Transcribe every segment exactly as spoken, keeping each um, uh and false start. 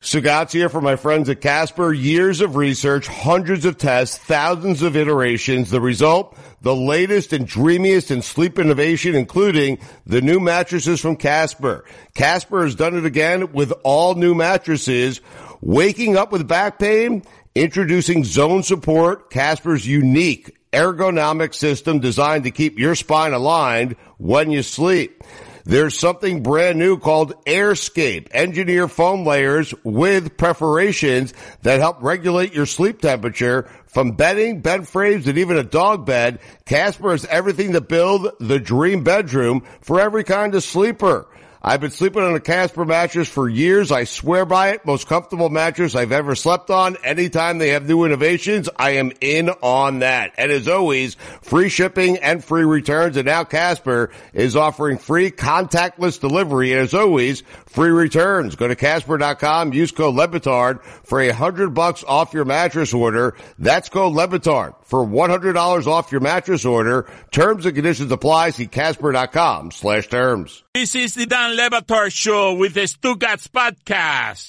Sagat's here for my friends at Casper. Years of research, hundreds of tests, thousands of iterations. The result, the latest and dreamiest in sleep innovation, including the new mattresses from Casper. Casper has done it again with all new mattresses. Waking up with back pain? Introducing Zone Support, Casper's unique ergonomic system designed to keep your spine aligned when you sleep. There's something brand new called AirScape, engineer foam layers with perforations that help regulate your sleep temperature. From bedding, bed frames, and even a dog bed, Casper has everything to build the dream bedroom for every kind of sleeper. I've been sleeping on a Casper mattress for years. I swear by it. Most comfortable mattress I've ever slept on. Anytime they have new innovations, I am in on that. And as always, free shipping and free returns. And now Casper is offering free contactless delivery. And as always, free returns. Go to Casper dot com. Use code LeBatard for a hundred bucks off your mattress order. That's code LeBatard for one hundred dollars off your mattress order. Terms and conditions apply. See Casper dot com slash terms. This is the Dan Le Batard Show with the Stugatz Podcast.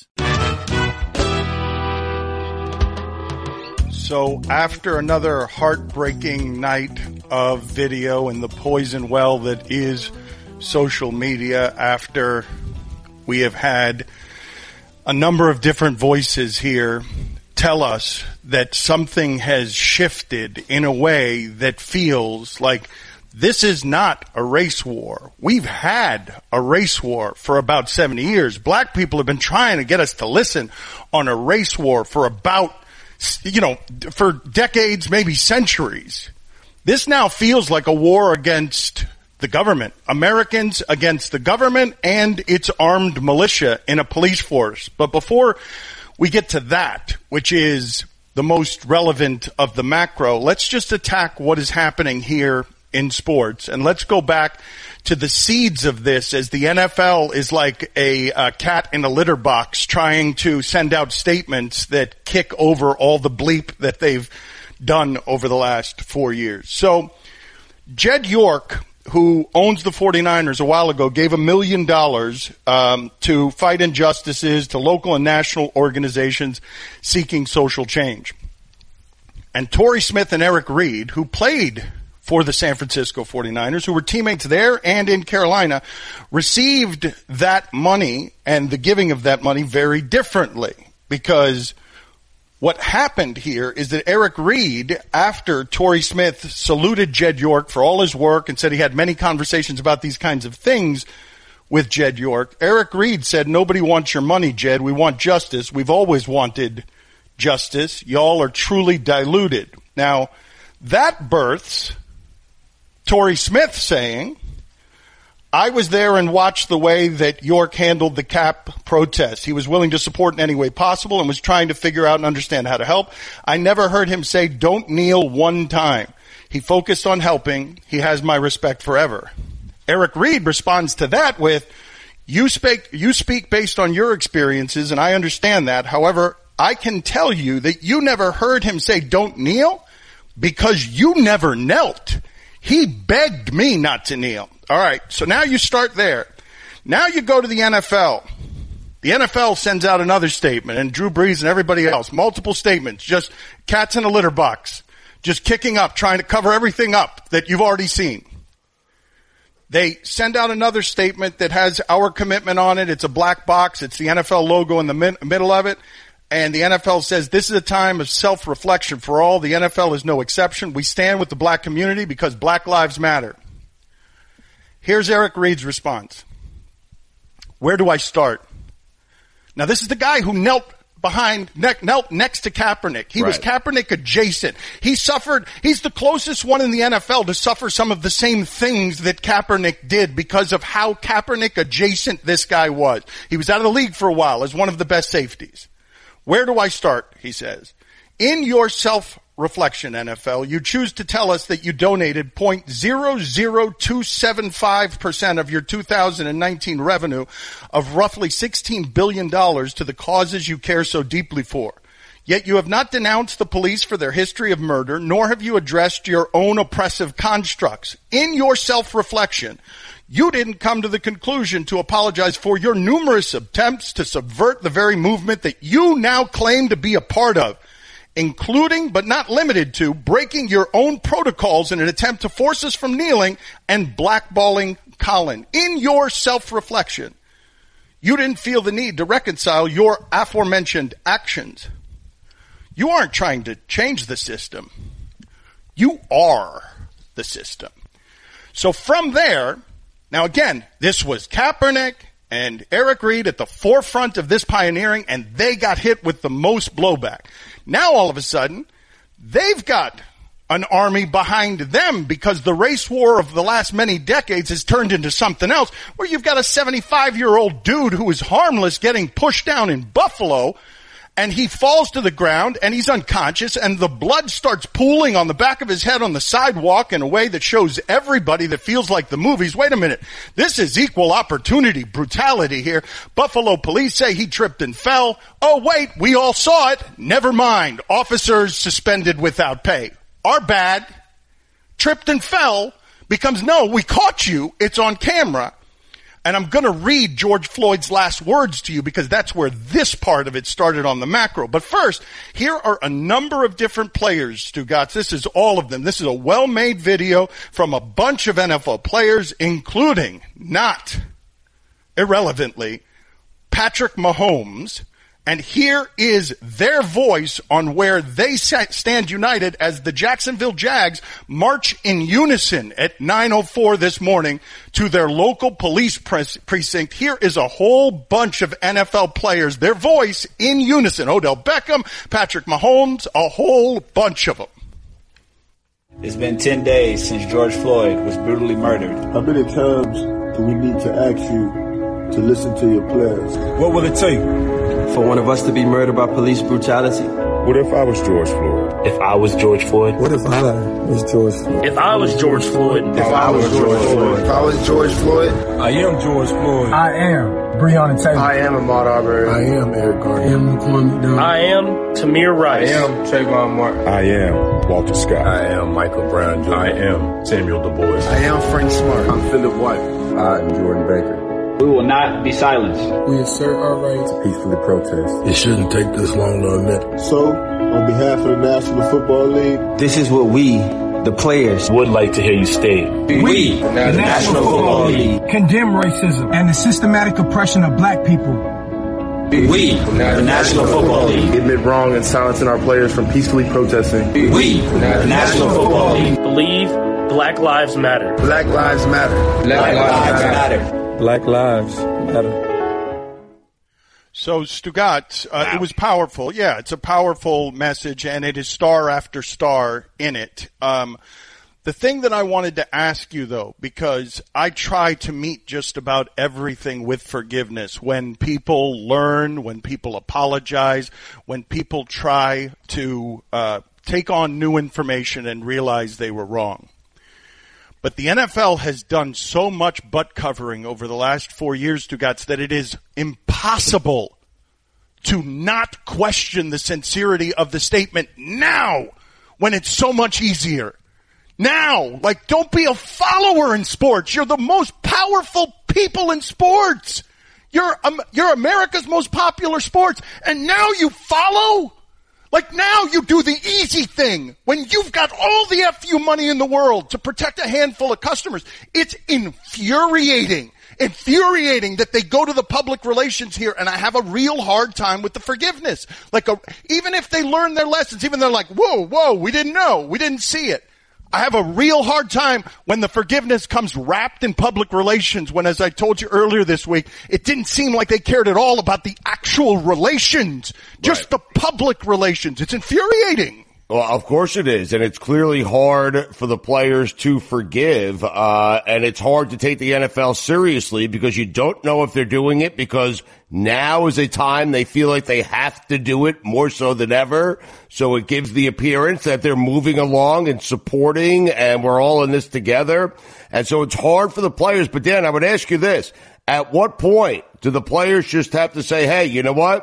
So after another heartbreaking night of video in the poison well that is social media, after we have had a number of different voices here tell us that something has shifted in a way that feels like this is not a race war. We've had a race war for about seventy years. Black people have been trying to get us to listen on a race war for about, you know, for decades, maybe centuries. This now feels like a war against the government. Americans against the government and its armed militia in a police force. But before we get to that, which is the most relevant of the macro, let's just attack what is happening here in sports. And let's go back to the seeds of this, as the N F L is like a, a cat in a litter box trying to send out statements that kick over all the bleep that they've done over the last four years. So Jed York, who owns the 49ers a while ago, gave a million dollars um, to fight injustices to local and national organizations seeking social change. And Torrey Smith and Eric Reid, who played for the San Francisco 49ers, who were teammates there and in Carolina, received that money and the giving of that money very differently. Because what happened here is that Eric Reid, after Torrey Smith saluted Jed York for all his work and said he had many conversations about these kinds of things with Jed York, Eric Reid said, "Nobody wants your money, Jed. We want justice. We've always wanted justice. Y'all are truly diluted." Now, that births Torrey Smith saying, "I was there and watched the way that York handled the cap protest. He was willing to support in any way possible and was trying to figure out and understand how to help. I never heard him say, 'Don't kneel' one time. He focused on helping. He has my respect forever." Eric Reid responds to that with, you speak, you speak based on your experiences, and I understand that. However, I can tell you that you never heard him say, 'Don't kneel,' because you never knelt. He begged me not to kneel." All right, so now you start there. Now you go to the N F L. The N F L sends out another statement, and Drew Brees and everybody else, multiple statements, just cats in a litter box, just kicking up, trying to cover everything up that you've already seen. They send out another statement that has our commitment on it. It's a black box. It's the N F L logo in the mid- middle of it. And the N F L says this is a time of self-reflection for all. The N F L is no exception. We stand with the black community because black lives matter. Here's Eric Reid's response. Where do I start? Now, this is the guy who knelt behind, ne- knelt next to Kaepernick. He right. was Kaepernick adjacent. He suffered, he's the closest one in the N F L to suffer some of the same things that Kaepernick did because of how Kaepernick adjacent this guy was. He was out of the league for a while as one of the best safeties. Where do I start? He says. In your self-reflection, N F L, you choose to tell us that you donated zero point zero zero two seven five percent of your two thousand nineteen revenue of roughly sixteen billion dollars to the causes you care so deeply for. Yet you have not denounced the police for their history of murder, nor have you addressed your own oppressive constructs. In your self-reflection, you didn't come to the conclusion to apologize for your numerous attempts to subvert the very movement that you now claim to be a part of, including but not limited to breaking your own protocols in an attempt to force us from kneeling and blackballing Colin. In your self-reflection, you didn't feel the need to reconcile your aforementioned actions. You aren't trying to change the system. You are the system. So from there, now again, this was Kaepernick and Eric Reid at the forefront of this pioneering, and they got hit with the most blowback. Now all of a sudden, they've got an army behind them because the race war of the last many decades has turned into something else, where you've got a seventy-five-year-old dude who is harmless getting pushed down in Buffalo, and he falls to the ground, and he's unconscious, and the blood starts pooling on the back of his head on the sidewalk in a way that shows everybody that feels like the movies. Wait a minute. This is equal opportunity brutality here. Buffalo police say he tripped and fell. Oh, wait, we all saw it. Never mind. Officers suspended without pay. Our bad. Tripped and fell becomes, no, we caught you. It's on camera. And I'm going to read George Floyd's last words to you because that's where this part of it started on the macro. But first, here are a number of different players, Stugotz. This is all of them. This is a well-made video from a bunch of N F L players, including, not irrelevantly, Patrick Mahomes. And here is their voice on where they stand united as the Jacksonville Jags march in unison at nine oh four this morning to their local police precinct. Here is a whole bunch of N F L players, their voice in unison. Odell Beckham, Patrick Mahomes, a whole bunch of them. It's been ten days since George Floyd was brutally murdered. How many times do we need to ask you to listen to your players? What will it take for one of us to be murdered by police brutality? What if I was George Floyd? If I was George Floyd? What if I was George Floyd? If I was George Floyd? If I was George Floyd? If I was George Floyd? I am George Floyd. I am Breonna Taylor. I am Ahmaud Arbery. I am Eric Garner. I am Laquan McDonald. I am Tamir Rice. I am Trayvon Martin. I am Walter Scott. I am Michael Brown Junior I am Samuel Du Bois. I am Frank Smart. I'm Philip White. I am Jordan Baker. We will not be silenced. We assert our right to peacefully protest. It shouldn't take this long to admit. So, on behalf of the National Football League, this is what we, the players, would like to hear you state. We, we the National, National Football League, League, condemn racism and the systematic oppression of black people. We, the National Football League, admit wrong and silencing our players from peacefully protesting. We, the National Football League, believe Black Lives Matter. Black Lives Matter. Black, Black Lives Matter. matter. Black Lives Matter. So, Stugotz, uh, wow. It was powerful. Yeah, it's a powerful message, and it is star after star in it. Um, the thing that I wanted to ask you, though, because I try to meet just about everything with forgiveness. When people learn, when people apologize, when people try to uh, take on new information and realize they were wrong. But the N F L has done so much butt covering over the last four years, Stugotz, that it is impossible to not question the sincerity of the statement now when it's so much easier. Now, like, don't be a follower in sports. You're the most powerful people in sports. You're, um, you're America's most popular sports. And now you follow? Like, now you do the easy thing when you've got all the F U money in the world to protect a handful of customers. It's infuriating, infuriating that they go to the public relations here, and I have a real hard time with the forgiveness. Like, a, even if they learn their lessons, even they're like, whoa, whoa, we didn't know, we didn't see it. I have a real hard time when the forgiveness comes wrapped in public relations when, as I told you earlier this week, it didn't seem like they cared at all about the actual relations, just right. The public relations. It's infuriating. Well, of course it is, and it's clearly hard for the players to forgive, uh, and it's hard to take the N F L seriously because you don't know if they're doing it because now is a time they feel like they have to do it more so than ever. So it gives the appearance that they're moving along and supporting, and we're all in this together. And so it's hard for the players. But Dan, I would ask you this. At what point do the players just have to say, hey, you know what?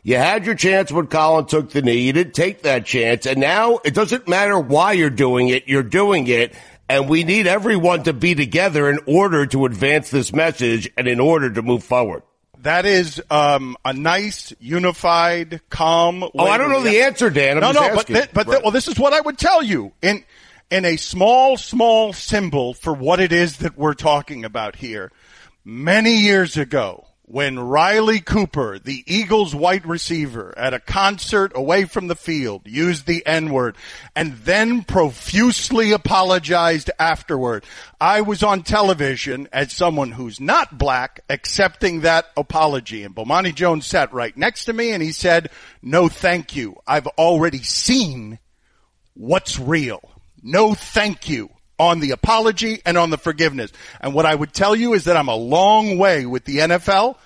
You had your chance when Colin took the knee. You didn't take that chance. And now it doesn't matter why you're doing it. You're doing it. And we need everyone to be together in order to advance this message and in order to move forward. That is um, a nice, unified, calm way. Oh, I don't know the answer, Dan. I'm no, just no, asking. but, th- but right. th- well, this is what I would tell you. In in a small, small symbol for what it is that we're talking about here. Many years ago, when Riley Cooper, the Eagles wide receiver, at a concert away from the field, used the N-word and then profusely apologized afterward, I was on television as someone who's not black accepting that apology. And Bomani Jones sat right next to me and he said, "No, thank you. I've already seen what's real. No, thank you." On the apology and on the forgiveness. And what I would tell you is that I'm a long way with the N F L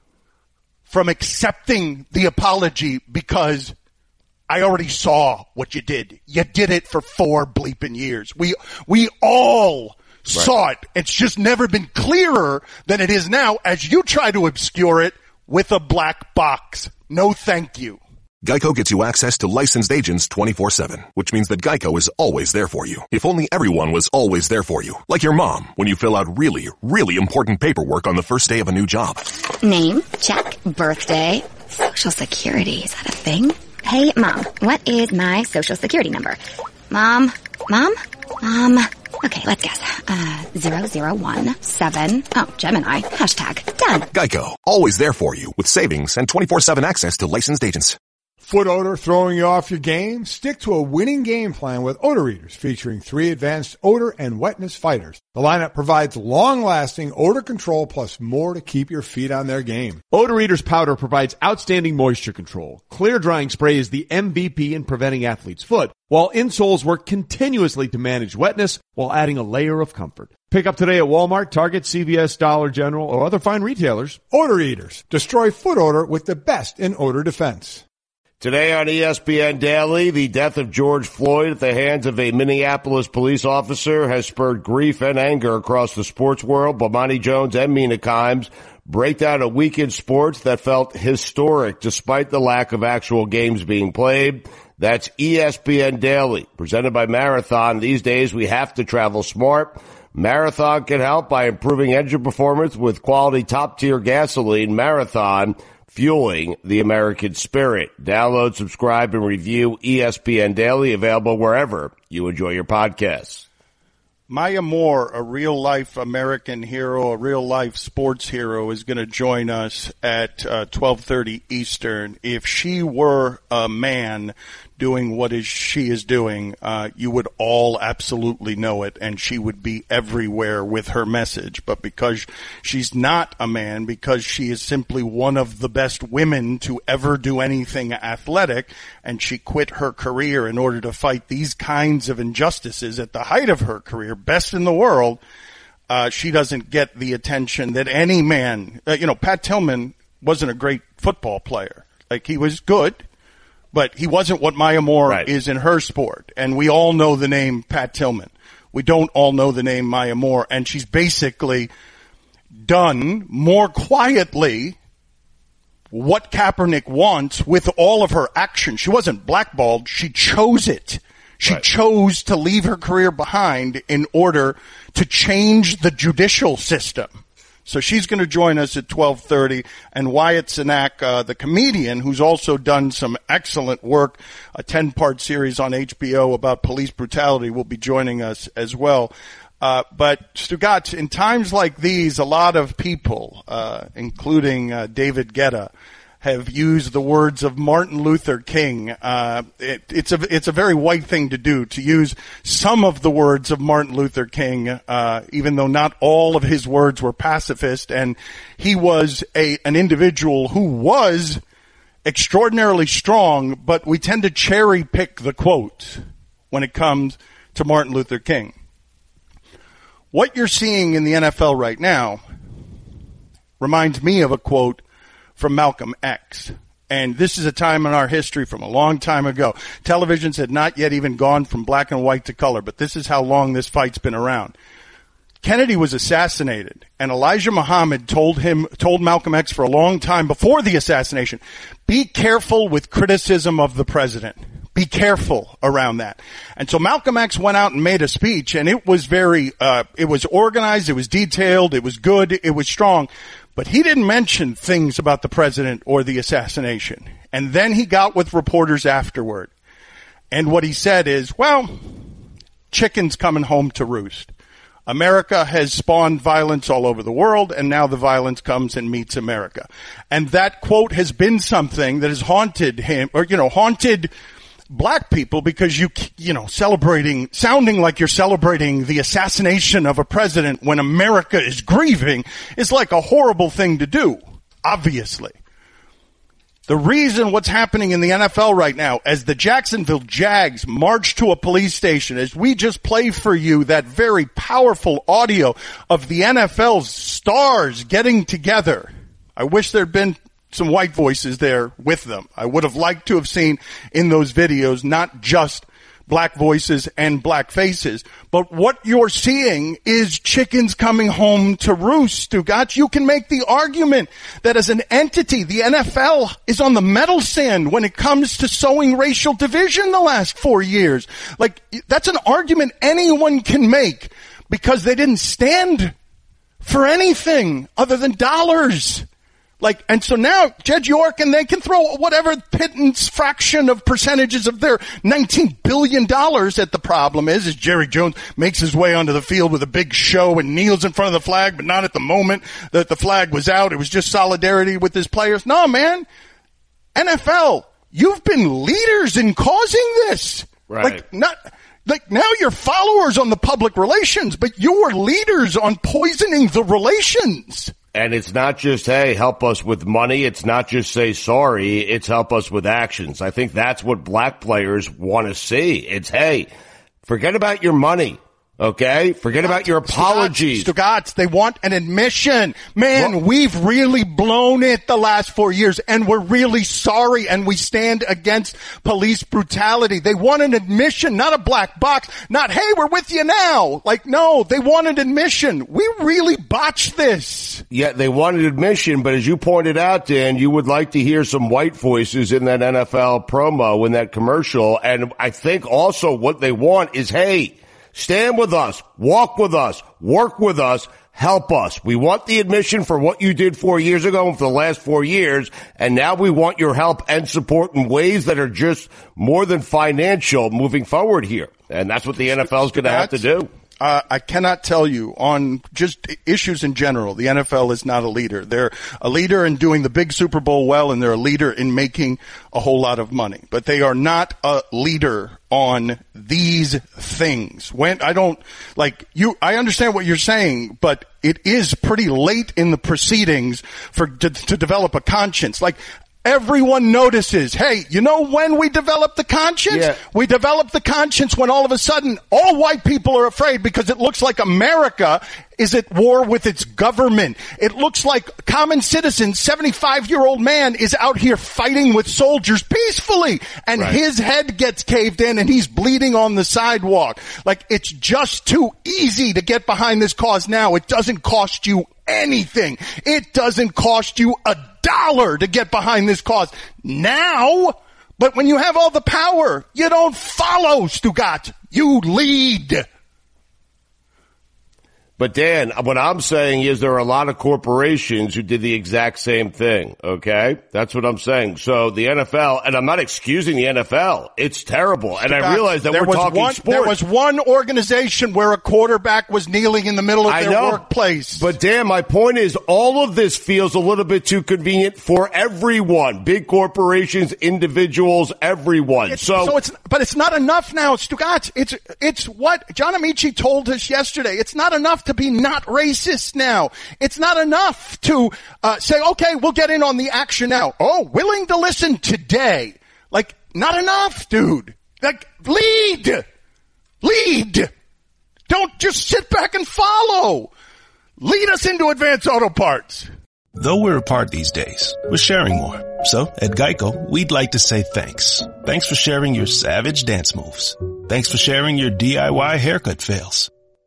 from accepting the apology because I already saw what you did. You did it for four bleeping years. We, we all right. saw it. It's just never been clearer than it is now as you try to obscure it with a black box. No, thank you. Geico gets you access to licensed agents twenty-four seven, which means that Geico is always there for you. If only everyone was always there for you. Like your mom, when you fill out really, really important paperwork on the first day of a new job. Name, check. Birthday, social security, is that a thing? Hey, Mom, what is my social security number? Mom, Mom, Mom. Okay, let's guess. Uh, zero zero one seven. Oh, Gemini. Hashtag done. Geico, always there for you with savings and twenty-four seven access to licensed agents. Foot odor throwing you off your game? Stick to a winning game plan with Odor Eaters, featuring three advanced odor and wetness fighters. The lineup provides long-lasting odor control plus more to keep your feet on their game. Odor Eaters powder provides outstanding moisture control. Clear drying spray is the M V P in preventing athlete's foot, while insoles work continuously to manage wetness while adding a layer of comfort. Pick up today at Walmart, Target, C V S, Dollar General, or other fine retailers. Odor Eaters. Destroy foot odor with the best in odor defense. Today on E S P N Daily, the death of George Floyd at the hands of a Minneapolis police officer has spurred grief and anger across the sports world. Bomani Jones and Mina Kimes break down a week in sports that felt historic despite the lack of actual games being played. That's E S P N Daily, presented by Marathon. These days, we have to travel smart. Marathon can help by improving engine performance with quality top-tier gasoline. Marathon, fueling the American spirit. Download, subscribe, and review E S P N Daily, available wherever you enjoy your podcasts. Maya Moore, a real-life American hero, a real-life sports hero, is going to join us at uh, twelve thirty Eastern. If she were a man doing what is she is doing, uh, you would all absolutely know it, and she would be everywhere with her message. But because she's not a man, because she is simply one of the best women to ever do anything athletic, and she quit her career in order to fight these kinds of injustices at the height of her career, best in the world, uh, she doesn't get the attention that any man, uh, you know, Pat Tillman wasn't a great football player. Like, he was good, but he wasn't what Maya Moore right. is in her sport. And we all know the name Pat Tillman. We don't all know the name Maya Moore. And she's basically done more quietly what Kaepernick wants with all of her action. She wasn't blackballed. She chose it. She right. chose to leave her career behind in order to change the judicial system. So she's going to join us at twelve thirty, and Wyatt Cenac, uh, the comedian, who's also done some excellent work, a ten-part series on H B O about police brutality, will be joining us as well. Uh, but, Stugatz, in times like these, a lot of people, uh, including uh, David Guetta, have used the words of Martin Luther King. Uh, it, it's a it's a very white thing to do, to use some of the words of Martin Luther King, uh, even though not all of his words were pacifist. And he was a an individual who was extraordinarily strong, but we tend to cherry pick the quotes when it comes to Martin Luther King. What you're seeing in the N F L right now reminds me of a quote from Malcolm X. And this is a time in our history from a long time ago. Televisions had not yet even gone from black and white to color, but this is how long this fight's been around. Kennedy was assassinated, and Elijah Muhammad told him, told Malcolm X for a long time before the assassination, be careful with criticism of the president. Be careful around that. And so Malcolm X went out and made a speech, and it was very, uh, it was organized, it was detailed, it was good, it was strong. But he didn't mention things about the president or the assassination. And then he got with reporters afterward. And what he said is, well, chicken's coming home to roost. America has spawned violence all over the world, and now the violence comes and meets America. And that quote has been something that has haunted him, or, you know, haunted black people, because you, you know, celebrating, sounding like you're celebrating the assassination of a president when America is grieving is like a horrible thing to do, obviously. The reason what's happening in the N F L right now, as the Jacksonville Jags march to a police station, as we just play for you that very powerful audio of the N F L's stars getting together. I wish there'd been some white voices there with them. I would have liked to have seen in those videos not just black voices and black faces, but what you're seeing is chickens coming home to roost, Stugatz. You can make the argument that as an entity, the N F L is on the metal stand when it comes to sowing racial division the last four years. Like, that's an argument anyone can make, because they didn't stand for anything other than dollars. Like, and so now Jed York, and they can throw whatever pittance fraction of percentages of their nineteen billion dollars at the problem is, as Jerry Jones makes his way onto the field with a big show and kneels in front of the flag, but not at the moment that the flag was out. It was just solidarity with his players. No, man. N F L, you've been leaders in causing this. Right. Like, not, like now you're followers on the public relations, but you were leaders on poisoning the relations. And it's not just, hey, help us with money. It's not just say sorry. It's help us with actions. I think that's what black players want to see. It's, hey, forget about your money. Okay? Forget about your apologies. Stugatz, they want an admission. Man, what? We've really blown it the last four years, and we're really sorry, and we stand against police brutality. They want an admission, not a black box. Not, hey, we're with you now. Like, no, they want an admission. We really botched this. Yeah, they want an admission, but as you pointed out, Dan, you would like to hear some white voices in that N F L promo, in that commercial, and I think also what they want is, hey, stand with us, walk with us, work with us, help us. We want the admission for what you did four years ago and for the last four years, and now we want your help and support in ways that are just more than financial moving forward here. And that's what the N F L is going to have to do. Uh, I cannot tell you on just issues in general. The N F L is not a leader. They're a leader in doing the big Super Bowl well, and they're a leader in making a whole lot of money. But they are not a leader on these things. When I don't like you, I understand what you're saying, but it is pretty late in the proceedings for to, to develop a conscience. Like, everyone notices, hey, you know when we develop the conscience? Yeah. We develop the conscience when all of a sudden all white people are afraid because it looks like America is at war with its government. It looks like common citizen, seventy-five-year-old man is out here fighting with soldiers peacefully, and right. his head gets caved in and he's bleeding on the sidewalk. Like, it's just too easy to get behind this cause now. It doesn't cost you anything. It doesn't cost you a dollar to get behind this cause now. But when you have all the power, you don't follow, Stugatz. You lead. But Dan, what I'm saying is there are a lot of corporations who did the exact same thing, okay? That's what I'm saying. So the N F L, and I'm not excusing the N F L, it's terrible. And I realize that there we're was talking one, sports. There was one organization where a quarterback was kneeling in the middle of I their know, workplace. But Dan, my point is all of this feels a little bit too convenient for everyone. Big corporations, individuals, everyone. It's, so, so it's, but it's not enough now, Stugatz. It's, it's what John Amici told us yesterday. It's not enough to be not racist now. It's not enough to uh, say, okay, we'll get in on the action now. Oh, willing to listen today. Like, not enough, dude. Like, lead. Lead. Don't just sit back and follow. Lead us into Advanced Auto Parts. Though we're apart these days, we're sharing more. So, at Geico, we'd like to say thanks. Thanks for sharing your savage dance moves. Thanks for sharing your D I Y haircut fails.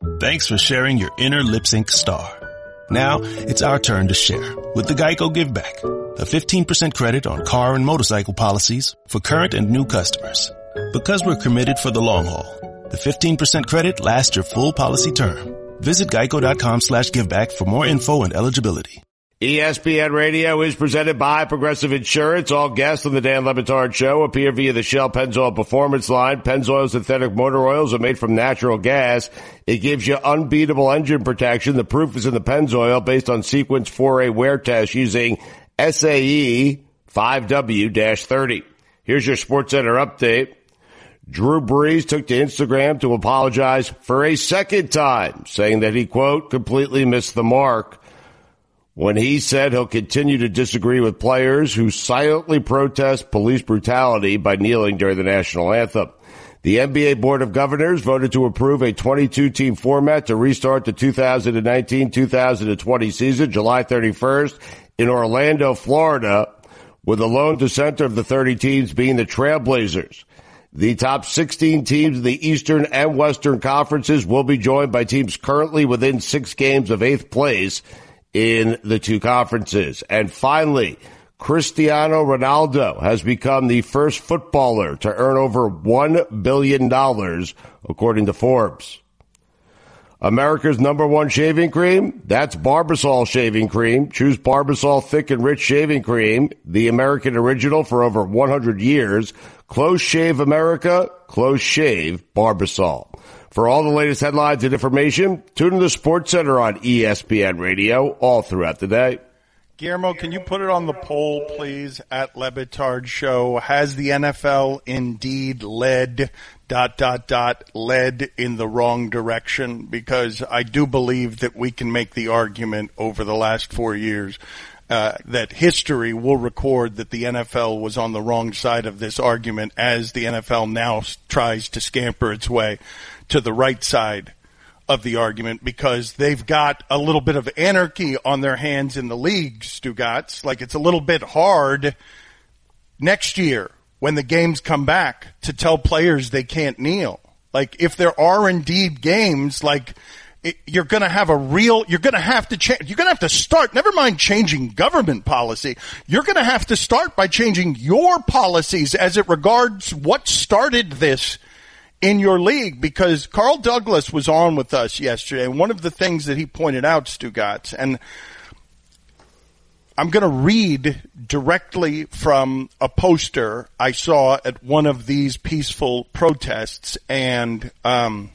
Thanks for sharing your inner lip sync star. Now it's our turn to share with the Geico Give Back, a fifteen percent credit on car and motorcycle policies for current and new customers. Because we're committed for the long haul, the fifteen percent credit lasts your full policy term. Visit geico.com slash giveback for more info and eligibility. E S P N Radio is presented by Progressive Insurance. All guests on the Dan Le Batard Show appear via the Shell Pennzoil Performance line. Pennzoil synthetic motor oils are made from natural gas. It gives you unbeatable engine protection. The proof is in the Pennzoil based on Sequence four A wear test using S A E five W thirty. Here's your SportsCenter update. Drew Brees took to Instagram to apologize for a second time, saying that he, quote, completely missed the mark when he said he'll continue to disagree with players who silently protest police brutality by kneeling during the national anthem. The N B A Board of Governors voted to approve a twenty-two team format to restart the two thousand nineteen two thousand twenty season July thirty-first in Orlando, Florida, with the lone dissenter of the thirty teams being the Trailblazers. The top sixteen teams in the Eastern and Western conferences will be joined by teams currently within six games of eighth place in the two conferences. And finally, Cristiano Ronaldo has become the first footballer to earn over one billion dollars, according to Forbes. America's number one shaving cream, that's Barbasol shaving cream. Choose Barbasol thick and rich shaving cream, the American original for over one hundred years. Close Shave America, Close Shave Barbasol. For all the latest headlines and information, tune in to SportsCenter on E S P N Radio all throughout the day. Guillermo, can you put it on the poll, please, at Le Batard Show? Has the N F L indeed led, dot, dot, dot, led in the wrong direction? Because I do believe that we can make the argument over the last four years uh, that history will record that the N F L was on the wrong side of this argument as the N F L now tries to scamper its way to the right side of the argument, because they've got a little bit of anarchy on their hands in the league, Stugotz. Like, it's a little bit hard next year when the games come back to tell players they can't kneel. Like, if there are indeed games, like, it, you're going to have a real, you're going to have to change, you're going to have to start, never mind changing government policy, you're going to have to start by changing your policies as it regards what started this in your league, because Carl Douglas was on with us yesterday, and one of the things that he pointed out, Stugotz, and I'm going to read directly from a poster I saw at one of these peaceful protests, and um,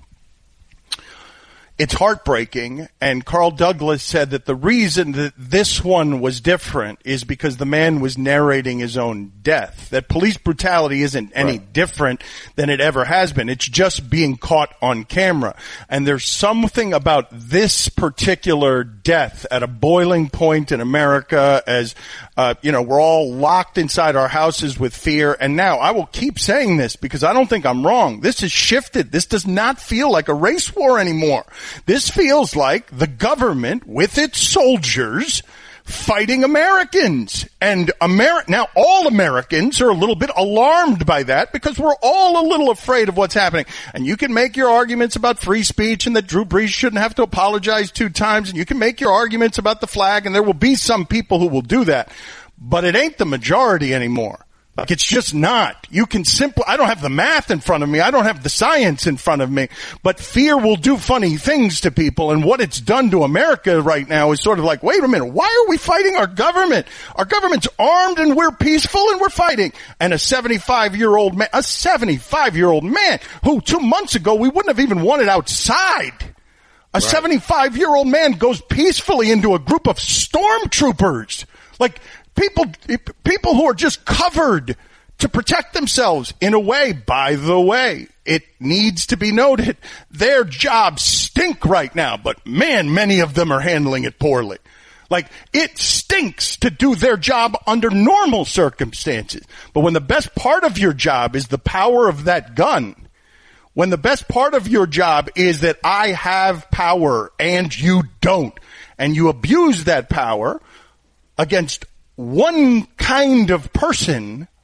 it's heartbreaking. And Carl Douglas said that the reason that this one was different is because the man was narrating his own death. That police brutality isn't any right. different than it ever has been. It's just being caught on camera. And there's something about this particular death at a boiling point in America as, uh, you know, we're all locked inside our houses with fear. And now I will keep saying this because I don't think I'm wrong. This has shifted. This does not feel like a race war anymore. This feels like the government with its soldiers fighting Americans. And Ameri- now all Americans are a little bit alarmed by that because we're all a little afraid of what's happening. And you can make your arguments about free speech and that Drew Brees shouldn't have to apologize two times. And you can make your arguments about the flag, and there will be some people who will do that. But it ain't the majority anymore. Like, it's just not. You can simply, I don't have the math in front of me. I don't have the science in front of me. But fear will do funny things to people. And what it's done to America right now is sort of like, wait a minute, why are we fighting our government? Our government's armed and we're peaceful and we're fighting. And a seventy-five-year-old man, a seventy-five-year-old man who two months ago we wouldn't have even wanted outside. A seventy-five-year-old man goes peacefully into a group of stormtroopers. Like, People, people who are just covered to protect themselves in a way. By the way, it needs to be noted, their jobs stink right now, but man, many of them are handling it poorly. Like, it stinks to do their job under normal circumstances. But when the best part of your job is the power of that gun, when the best part of your job is that I have power and you don't, and you abuse that power against one kind of person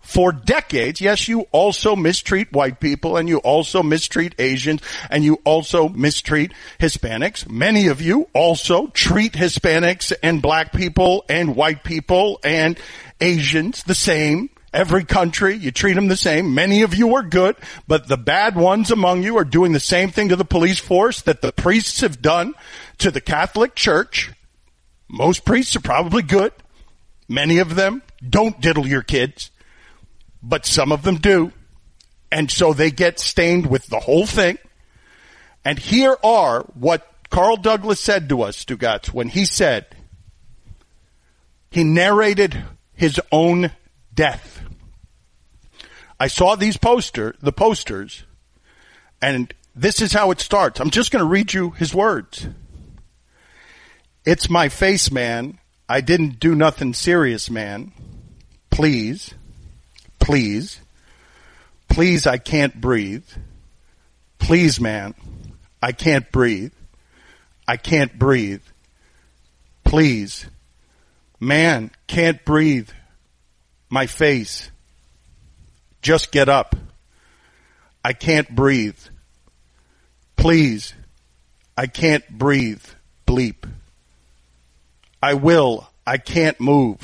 for decades. Yes, you also mistreat white people, and you also mistreat Asians, and you also mistreat Hispanics. Many of you also treat Hispanics and black people and white people and Asians the same. Every country, you treat them the same. Many of you are good, but the bad ones among you are doing the same thing to the police force that the priests have done to the Catholic Church. Most priests are probably good. Many of them don't diddle your kids, but some of them do. And so they get stained with the whole thing. And here are what Carl Douglas said to us, Stugotz, when he said, he narrated his own death. I saw these poster, the posters, and this is how it starts. I'm just going to read you his words. It's my face, man. I didn't do nothing serious, man. Please, please, please, I can't breathe. Please, man, I can't breathe. I can't breathe. Please, man, can't breathe. My face. Just get up. I can't breathe. Please. I can't breathe. Bleep. I will. I can't move.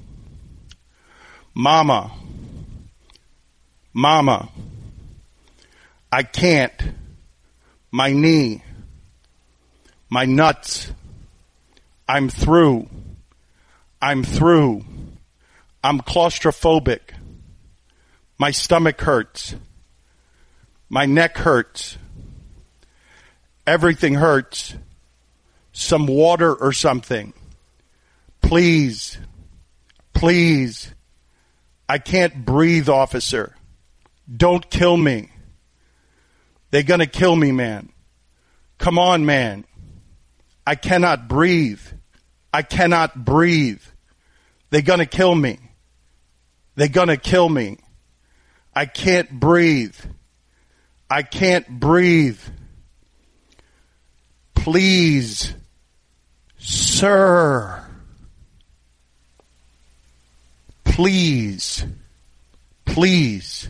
Mama. Mama. I can't. My knee. My nuts. I'm through. I'm through. I'm claustrophobic. My stomach hurts. My neck hurts. Everything hurts. Some water or something. Please. Please. I can't breathe, officer. Don't kill me. They're gonna kill me, man. Come on, man. I cannot breathe. I cannot breathe. They're gonna kill me. They're gonna kill me. I can't breathe. I can't breathe. Please, sir. Please, please,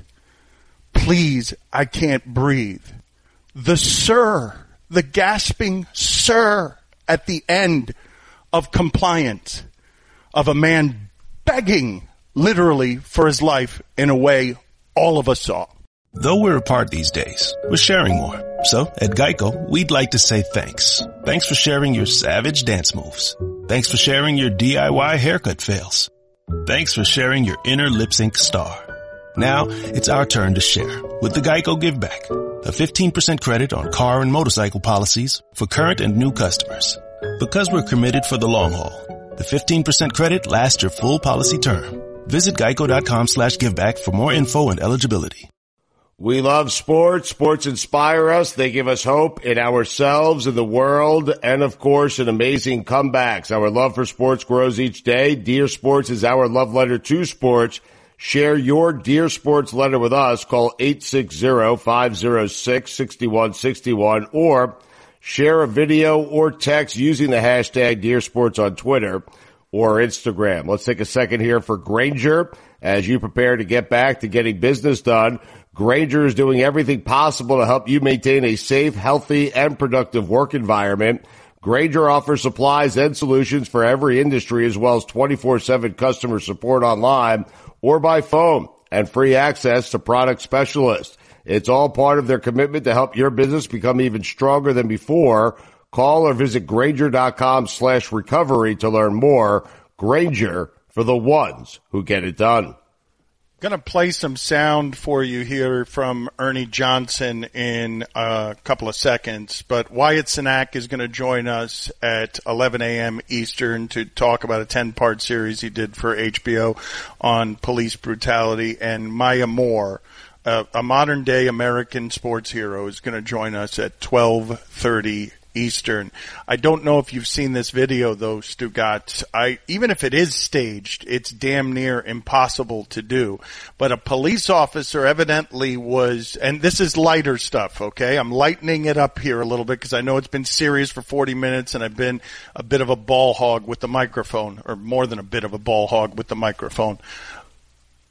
please, I can't breathe. The sir, the gasping sir at the end of compliance of a man begging literally for his life in a way all of us saw. Though we're apart these days, we're sharing more. So at Geico, we'd like to say thanks. Thanks for sharing your savage dance moves. Thanks for sharing your D I Y haircut fails. Thanks for sharing your inner lip sync star. Now it's our turn to share with the Geico Give Back, a fifteen percent credit on car and motorcycle policies for current and new customers. Because we're committed for the long haul, the fifteen percent credit lasts your full policy term. Visit geico.com slash giveback for more info and eligibility. We love sports. Sports inspire us. They give us hope in ourselves, in the world, and, of course, in amazing comebacks. Our love for sports grows each day. Dear Sports is our love letter to sports. Share your Dear Sports letter with us. Call eight six zero, five zero six, six one six one or share a video or text using the hashtag Dear Sports on Twitter or Instagram. Let's take a second here for Grainger. As you prepare to get back to getting business done, Grainger is doing everything possible to help you maintain a safe, healthy, and productive work environment. Grainger offers supplies and solutions for every industry, as well as twenty-four seven customer support online or by phone and free access to product specialists. It's all part of their commitment to help your business become even stronger than before. Call or visit Grainger.com slash recovery to learn more. Grainger, for the ones who get it done. Going to play some sound for you here from Ernie Johnson in a couple of seconds, but Wyatt Cenac is going to join us at eleven a.m. Eastern to talk about a ten-part series he did for H B O on police brutality, and Maya Moore, uh, a modern-day American sports hero, is going to join us at twelve thirty Eastern. I don't know if you've seen this video though, Stugotz. I, even if it is staged, it's damn near impossible to do. But a police officer evidently was, and this is lighter stuff, okay? I'm lightening it up here a little bit because I know it's been serious for forty minutes and I've been a bit of a ball hog with the microphone, or more than a bit of a ball hog with the microphone.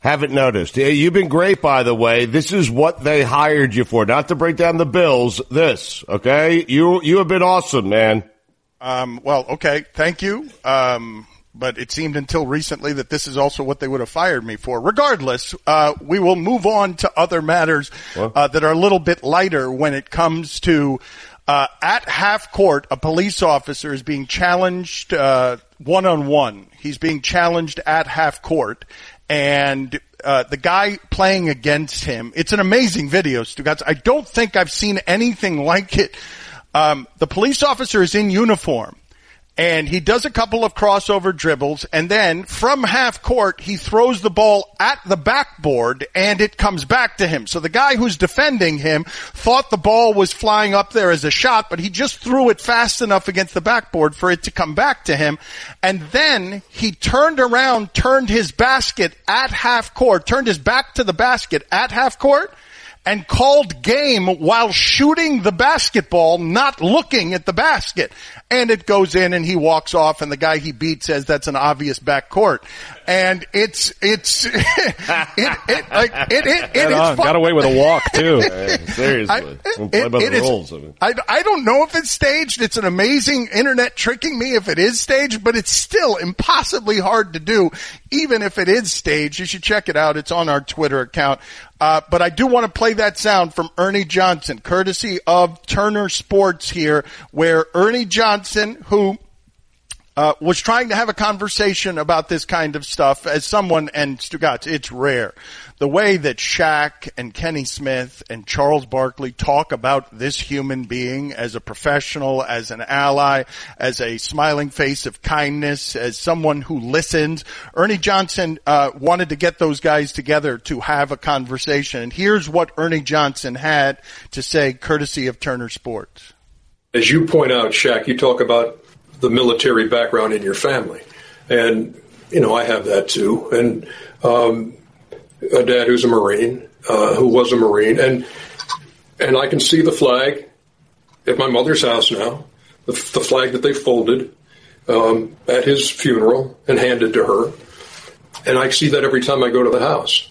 Haven't noticed. Yeah, you've been great, by the way. This is what they hired you for, not to break down the Bills. This, okay? You you have been awesome, man. Um, well, okay, thank you. Um, but it seemed until recently that this is also what they would have fired me for. Regardless, uh, we will move on to other matters uh, that are a little bit lighter when it comes to uh, at half court, a police officer is being challenged uh, one-on-one. He's being challenged at half court. And uh the guy playing against him, it's an amazing video, Stugotz. I don't think I've seen anything like it. Um the police officer is in uniform, and he does a couple of crossover dribbles, and then from half court, he throws the ball at the backboard, and it comes back to him. So the guy who's defending him thought the ball was flying up there as a shot, but he just threw it fast enough against the backboard for it to come back to him. And then he turned around, turned his basket at half court, turned his back to the basket at half court, and called game while shooting the basketball, not looking at the basket. And it goes in, and he walks off, and the guy he beat says that's an obvious backcourt. And it's, it's, it, it, like, it, it, it is got away with a walk, too. Hey, seriously. I, it, it is, I, I don't know if it's staged. It's an amazing internet tricking me if it is staged, but it's still impossibly hard to do, even if it is staged. You should check it out. It's on our Twitter account. Uh, but I do want to play that sound from Ernie Johnson, courtesy of Turner Sports here, where Ernie Johnson, who uh was trying to have a conversation about this kind of stuff as someone, and Stugotz, it's rare. The way that Shaq and Kenny Smith and Charles Barkley talk about this human being as a professional, as an ally, as a smiling face of kindness, as someone who listens. Ernie Johnson uh wanted to get those guys together to have a conversation. And here's what Ernie Johnson had to say, courtesy of Turner Sports. As you point out, Shaq, you talk about the military background in your family. And, you know, I have that too. And um, a dad who's a Marine, uh, who was a Marine. And and I can see the flag at my mother's house now, the, the flag that they folded um, at his funeral and handed to her. And I see that every time I go to the house.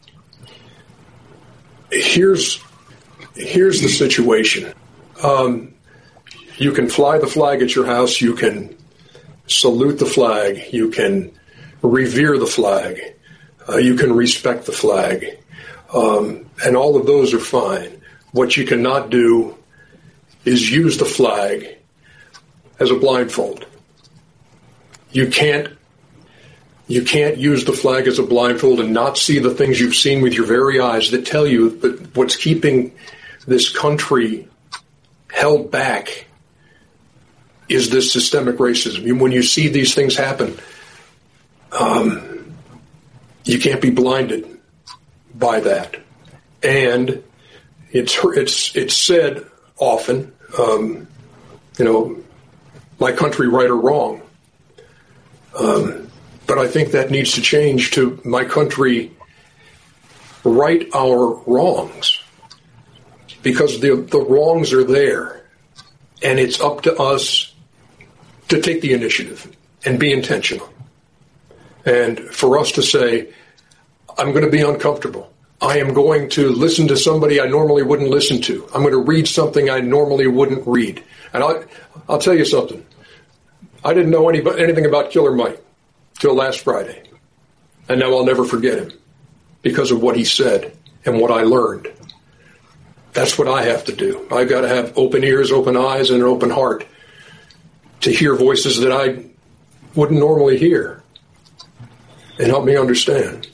Here's, here's the situation. Um, You can fly the flag at your house. You can salute the flag. You can revere the flag. Uh, you can respect the flag. Um, and all of those are fine. What you cannot do is use the flag as a blindfold. You can't, you can't use the flag as a blindfold and not see the things you've seen with your very eyes that tell you that what's keeping this country held back is this systemic racism. When you see these things happen, um, you can't be blinded by that. And it's it's it's said often, um, you know, my country right or wrong. Um, but I think that needs to change to my country right our wrongs, because the the wrongs are there, and it's up to us to take the initiative and be intentional. And for us to say, I'm going to be uncomfortable. I am going to listen to somebody I normally wouldn't listen to. I'm going to read something I normally wouldn't read. And I'll, I'll tell you something. I didn't know any, anything about Killer Mike till last Friday. And now I'll never forget him because of what he said and what I learned. That's what I have to do. I've got to have open ears, open eyes, and an open heart to hear voices that I wouldn't normally hear and help me understand.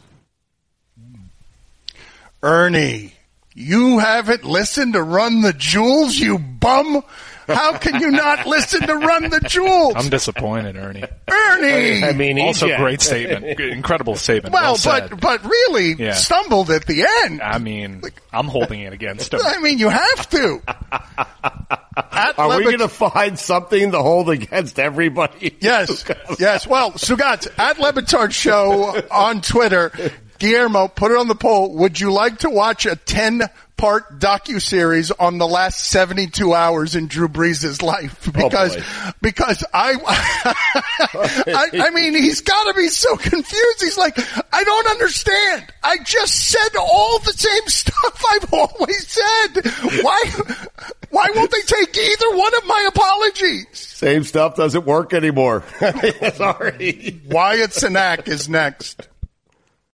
Ernie, you haven't listened to Run the Jewels, you bum? How can you not listen to Run the Jewels? I'm disappointed, Ernie. Ernie! I mean, also yeah. Great statement. Incredible statement. Well, well but but really yeah. stumbled at the end. I mean, like, I'm holding it against him. I mean, you have to. At Are Lebed- we going to find something to hold against everybody? Yes. Yes. Well, Stugotz, at Le Batard Show on Twitter, Guillermo, put it on the poll. Would you like to watch a ten part docuseries on the last seventy-two hours in Drew Brees' life because oh because I, I I mean he's got to be so confused. He's like, I don't understand. I just said all the same stuff I've always said. Why why won't they take either one of my apologies? Same stuff doesn't work anymore. Sorry. Wyatt Cenac is next.